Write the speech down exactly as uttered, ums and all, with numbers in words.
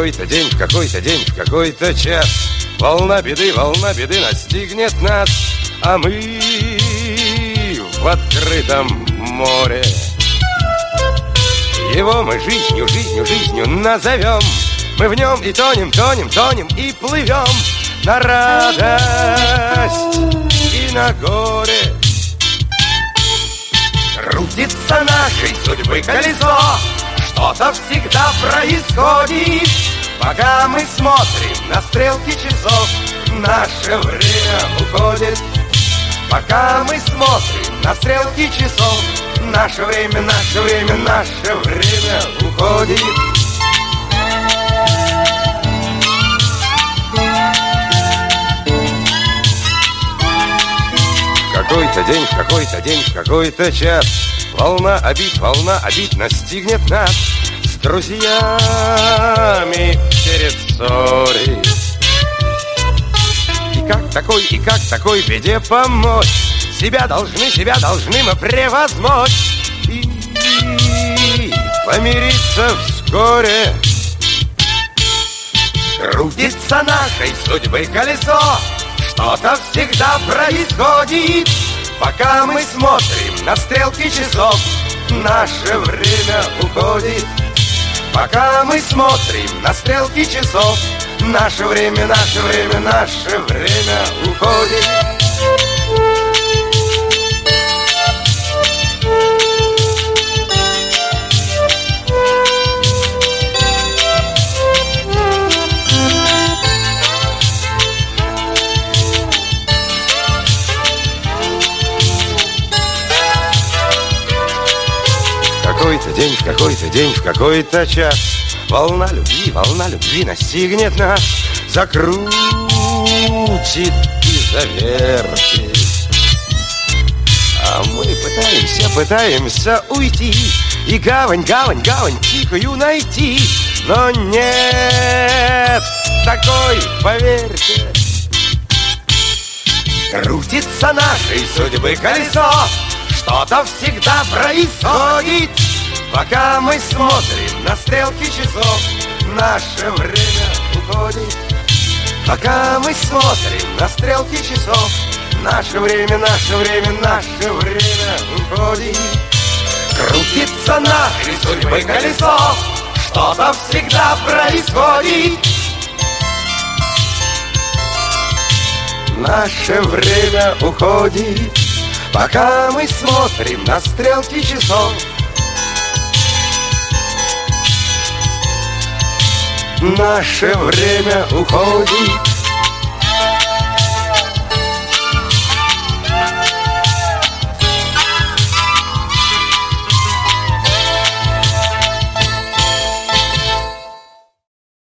какой-то день, в какой-то день, в какой-то час волна беды, волна беды настигнет нас, а мы в открытом море. Его мы жизнью, жизнью, жизнью назовем. Мы в нем и тонем, тонем, тонем и плывем на радость и на горе. Крутится нашей судьбы колесо, что-то всегда происходит. Пока мы смотрим на стрелки часов, наше время уходит. Пока мы смотрим на стрелки часов, наше время, наше время, наше время уходит. В какой-то день, в какой-то день, в какой-то час волна обид, волна обид настигнет нас с друзьями перед ссорой. И как такой, и как такой беде помочь? Себя должны, себя должны мы превозмочь и помириться вскоре. Крутится нашей судьбы колесо, что-то всегда происходит. Пока мы смотрим на стрелки часов, наше время уходит. Пока мы смотрим на стрелки часов, наше время, наше время, наше время уходит. В какой-то день, в какой-то день, в какой-то час волна любви, волна любви настигнет нас, закрутит и завертит. А мы пытаемся, пытаемся уйти и гавань, гавань, гавань тихую найти. Но нет такой, поверьте. Крутится нашей судьбы колесо, что-то всегда происходит. Пока мы смотрим на стрелки часов, наше время уходит. Пока мы смотрим на стрелки часов, наше время, наше время, наше время уходит. Крутится нашей судьбы колесо, что-то всегда происходит. Наше время уходит. Пока мы смотрим на стрелки часов, наше время уходит.